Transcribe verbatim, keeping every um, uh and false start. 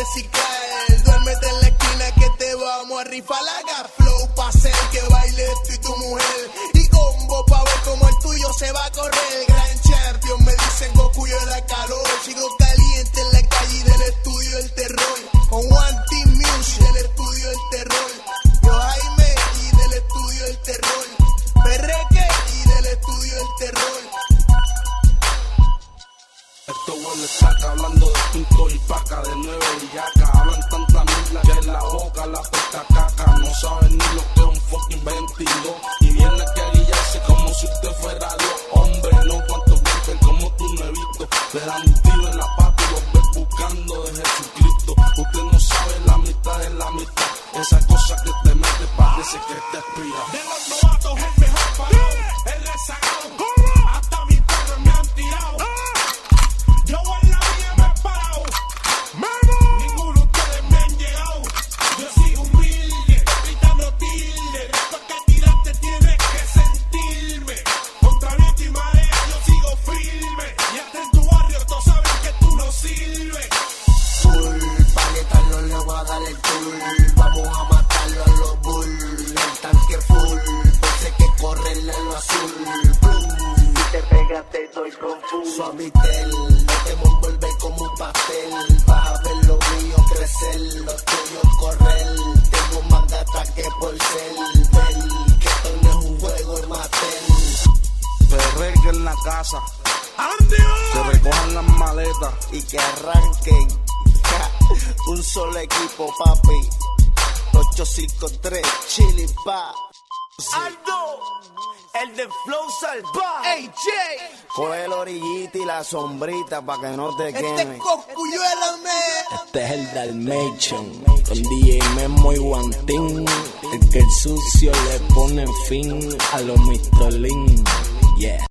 reciclar. Duérmete en la esquina que te vamos a rifar. Haga flow pa' hacer que baile tú y tu mujer. Y combo pa' ver como el tuyo se va a correr. Gran champion, me dicen Goku, yo da calor. Sigo caliente en la calle del estudio del terror. Con One Team Music del estudio del terror. Yo Jaime y del estudio del terror. Perreque y del estudio del terror. Esto huele saca, hablando de punto y paca, de nueve y yaca. Hablan tanta mierda que en la boca la pesta caca. No saben ni lo que es un fucking veintidós. Y viene que a guillarse como si usted fuera Dios. Hombre, no cuantos veinte como tú no he visto. Le dan un tiro en la pata y los ves buscando de Jesucristo. Usted no sabe la mitad de la mitad. Esa cosa que te mete parece que te aspira. De los novatos el mejor parado, el rezagado. Hasta mis perros me han tirado. Yo en la vida me he parado. Ninguno de ustedes me han llegado. Yo sigo humilde, gritando tilde. Después que tiraste tienes que sentirme. Contra viento y marea yo sigo firme. Y hasta en tu barrio todos saben que tú no sirves. Full, pa' quitarlo le voy a dar el tour. Vamos a matarlo a los bull. El tanque full, pensé que correrle en lo azul. Boom, si te pegas te doy con full. Suavitel, no te me envuelve como un pastel. Vas a ver lo mío crecer, los tuyos correr. Tengo más gata que por ser. Ven, que esto no es un juego, es matel. Perreque en la casa, que recojan las maletas. Y que arranquen. Ja, un solo equipo, papi. ocho cinco tres, chili pa. Aldo, el de Flow Salvaje. Ey, Jay, Coge el orillita y la sombrita pa' que no te este queme. es Coscuyuela, man. Este es el Dalmatian, con D J Memo y Guantín, el que el sucio le pone fin a los mister Lin. Yeah.